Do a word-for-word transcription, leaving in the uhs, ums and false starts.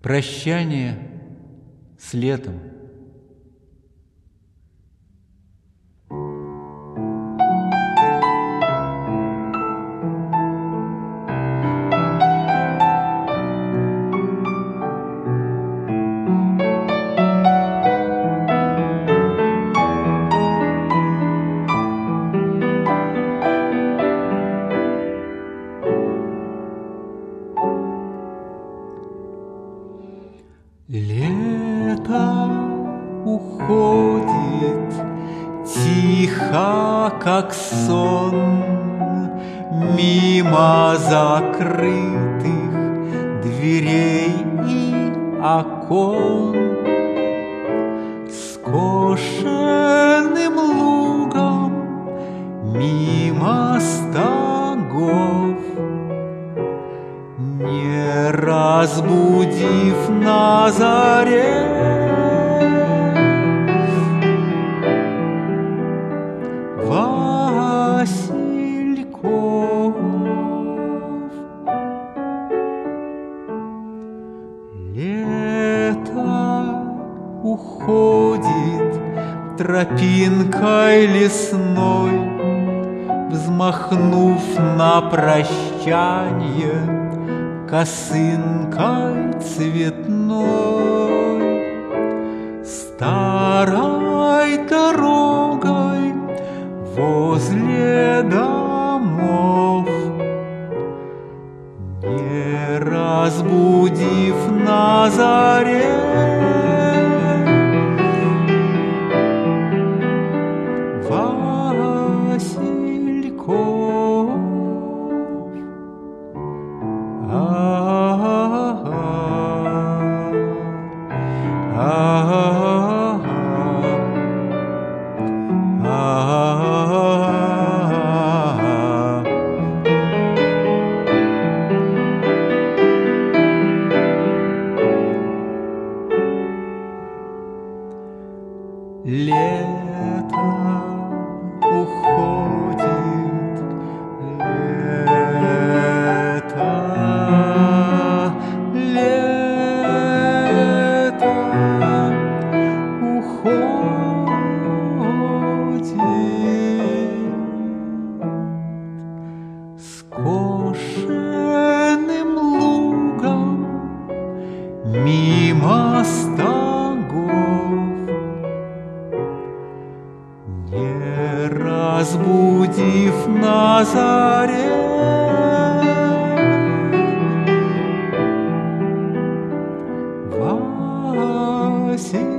Прощание с летом. Лето уходит тихо, как сон, мимо закрытых дверей и окон, скошенным лугом, мимо стогов, не разбудив на заре васильков. Лето уходит тропинкой лесной, взмахнув на прощанье косынкой цветной. Старой дорогой возле домов, не разбудив на заре васильков. Лето уходит, лето, лето уходит, скошенным лугом, мимо стогов, не разбудив на заре васильков.